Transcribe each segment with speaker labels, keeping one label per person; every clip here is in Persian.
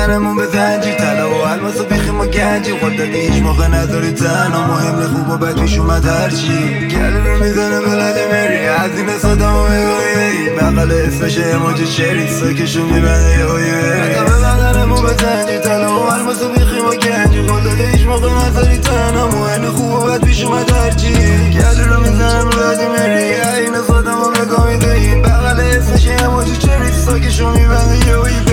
Speaker 1: بدنمون به زنجیر طلا و الماس و بیخیم و گنجی خود دادی هیچ موقع نداری تنها مهم خوب و بد پیش اومد هرچی گلو رو میزنه بلد مری از این سادم و بگویی بقل اسمش اموجی چری ساکشو میبنده یه هایی بدنمون به زنجیر طلا و الماس و بیخیم و گنجی خود دادی هیچ موقع نداری تنها مهم خوب و بد پیش اومد هرچی گلو رو میزنه بلد مری این سادم و بگویی بقل اسمش اموجی چری ساکشو میبنده یه هایی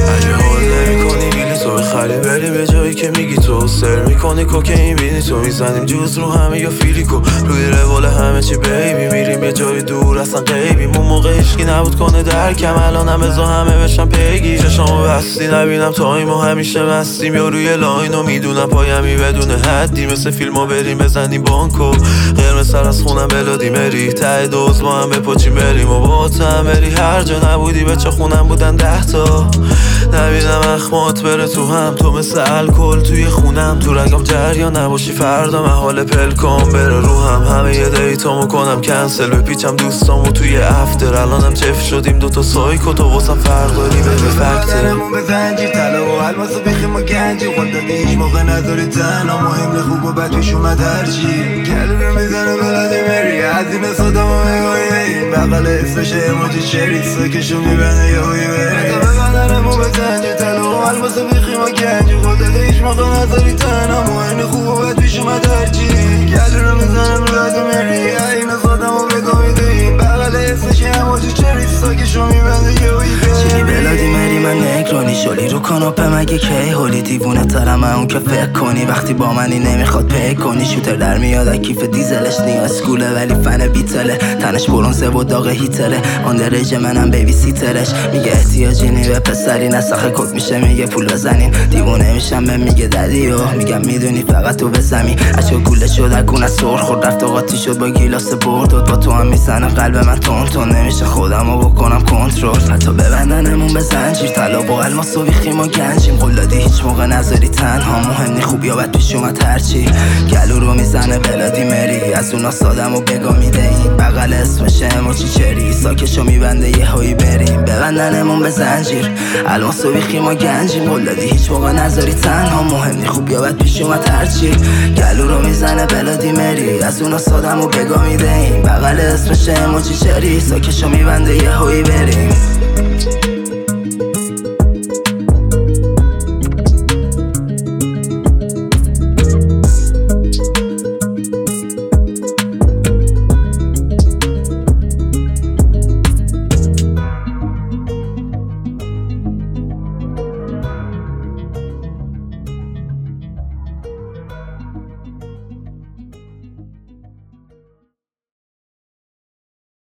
Speaker 2: خالی بری به جایی که میگی تو سر میکنی کوکین بینی تو میزنیم جوز رو همه یا فیلیکو روی روال همه چی بیبی میریم یه جای دور اصلا غیبیم اون موقع هیچکی نبود کنه درکم الانم بزا همه بشن پیگی چشامو بستی نبینم تایمو همیشه مستیم یا روی لاینو میدونم پایمی بدون حدی مثل فیلمو بریم بزنیم بانکو قرمز سر از خونم بلادی مری ته دوز با هم بپاچیم بریم و با هم بری هر جا نبودی بچه خونم بودن 10 تا نبینم اخمات بره تو هم تو مثل الکل توی خونم تو رگم جریان نباشی فردا محال پلکام بره رو همه یه دیتامو کنم کنسل بپیچم دوستامو توی افتر الانم چف شدیم دوتا سایکو تو واسم فرداری بده فکتر
Speaker 1: بدنمون به زنجیر طلا و الماس و بیخیم و گنجی خود دادی هیچ موقع نداری تنها مهم خوب و بد پیش اومد هرچی گلو رو میزنه بلدی مری از این سادم و بگویی بقل اسمش اموجی چری ساکشو میبنده یه هایی بری بدنمون به زنجیر طلا و الماس و بیخیم و گنجی خود دادی هیچ موقع نداری تنها مهم خوب و بد پیش اومد هرچی گلو رو میزنه بلدی مری این سادم و بگویی بقل اسمش اموجی چری ساکشو میبنده یه هایی
Speaker 3: چی بلادی مری من نگرانی شلی رو کاناپه مگه کی هولی دیوونه ترم اون که فکر کنی وقتی با منی نمیخواد پی کنی شوتر در میاد کیف دیزلش نیاز کوله ولی فن بیتله تنش برونزه و داغ هیتره آن درجه منم بیبی سیترش میگه احتیاجی نی به پسری نسخه کک میشه میگه پول بزنین دیوونه میشم به میگه ددیو میگم میدونی فقط تو بزمی اشکا گوله شد اگونه سر خورد رفت و قاطی شد با گیلاس برداد با تو هم میزنه قلب من تون نمیشه خودمو بکنم کنترل حتی ببندنمون به زنجیر طلا با الماس و بیخیم و گنجیم قول دادی هیچ موقع نذاری تنها مهم نی خوب یا بد پیش اومد هرچی گلو رو میزنه بلادی مری از اونا سادم و بگا میدهی بغل اسمش اموجی چری ساکشو میبنده یه هایی بریم ببندنمون به زنجیر الماس و بیخیم و گنجیم قول دادی هیچ موقع نذاری تنها مهم نی خوب یا بد پیش اومد هرچی گلو رو میزنه بلادی مری از اونا سادم و بگا میدهی بغل اسمش اموجی چری ساکشو میبنده یه هایی بریم